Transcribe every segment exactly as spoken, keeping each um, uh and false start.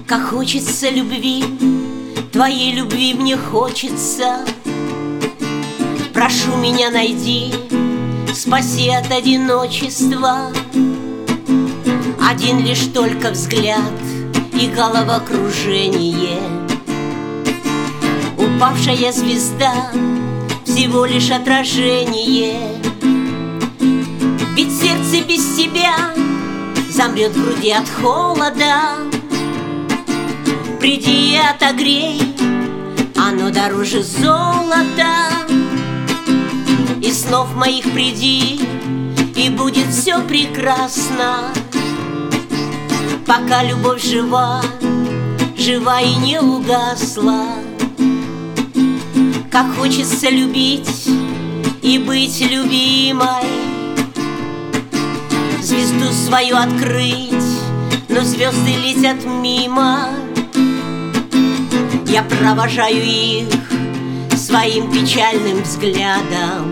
Как хочется любви, твоей любви мне хочется. Прошу меня, найди, спаси от одиночества. Один лишь только взгляд и головокружение. Упавшая звезда — всего лишь отражение. Ведь сердце без тебя замрет в груди от холода. Приди и отогрей, оно дороже золота. И снов моих приди, и будет все прекрасно. Пока любовь жива, жива и не угасла. Как хочется любить и быть любимой, звезду свою открыть, но звезды летят мимо. Я провожаю их своим печальным взглядом.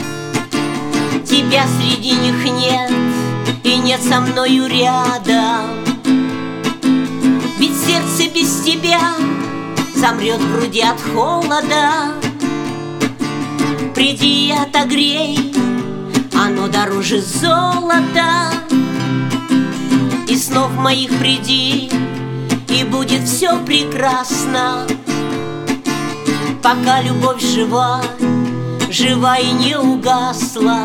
Тебя среди них нет, и нет со мною рядом. Ведь сердце без тебя замрет в груди от холода. Приди и отогрей, оно дороже золота. И снов моих приди, и будет все прекрасно. Пока любовь жива, жива и не угасла.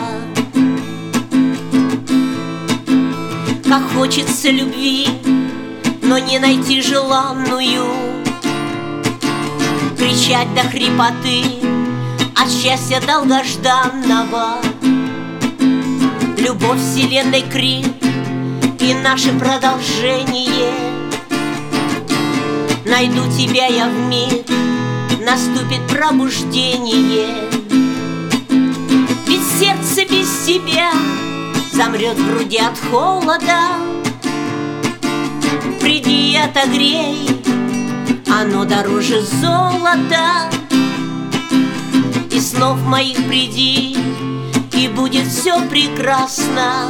Как хочется любви, но не найти желанную. Кричать до хрипоты от счастья долгожданного. Любовь вселенной крик и наше продолжение. Найду тебя я вмиг, наступит пробуждение. Ведь сердце без тебя замрет в груди от холода. Приди и отогрей, оно дороже золота. И снов моих приди, и будет все прекрасно.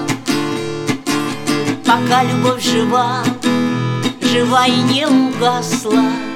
Пока любовь жива, жива и не угасла.